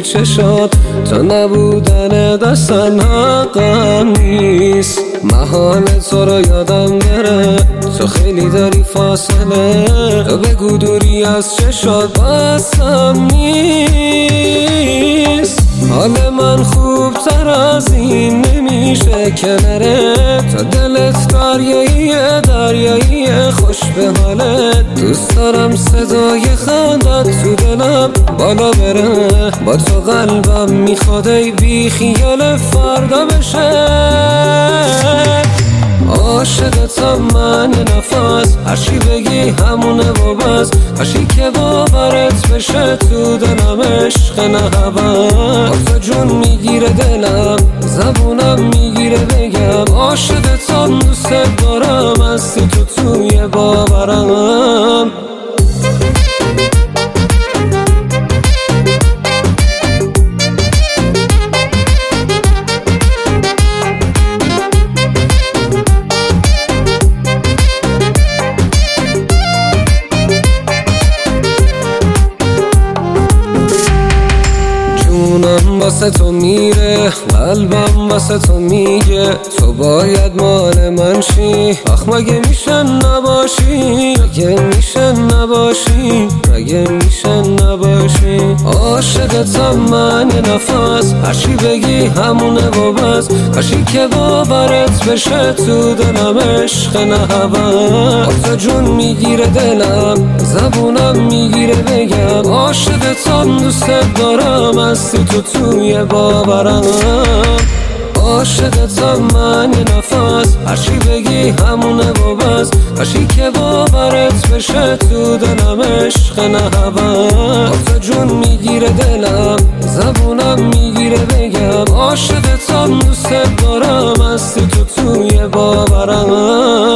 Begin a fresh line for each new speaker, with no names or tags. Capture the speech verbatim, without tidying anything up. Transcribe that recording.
چشات تا نبودن دستن حقم نیست. محال تو رو یادم بره، تو خیلی داری فاصله، تو بگو دوری از چشات بسم نیست. حال من خوب تر از این نمیشه که نره، تا دلت دریایی دریایی خوش به حالت. دوست دارم صدای خندت تو دلم بالا بره، با تو قلبم میخواد ای بی خیال فردا بشه. عاشقتم من نفس، هرچی بگی همونه و بس، هرچی که باورت بشه تو دلم عشق نه هوس. تو جون میگیره دلم، زبونم میگیره بگم عاشقتم دوست دارم، هستی تو توی باورم. جونم واسه تو میره، قلبم واسه تو میگه تو باید مال من شی. آخ مگه میشه نباشی، مگه میشه نباشی، مگه میشه نباشی. عاشقتم من نفس، هرچی بگی همونه و بس، هرچی که باورت بشه تو دلم عشق نه هوس. تو جون میگیره دلم، زبونم میگیره بگم عاشقتم دوست دارم، هستی تو توی باورم. عاشقتم من نفس، هرچی بگی همونه و بس، هرچی که باورت بشه تو دلم عشق نه هوس. تو جون میگیره دلم، زبونم میگیره بگم عاشقتم دوست دارم، هستی تو توی باورم.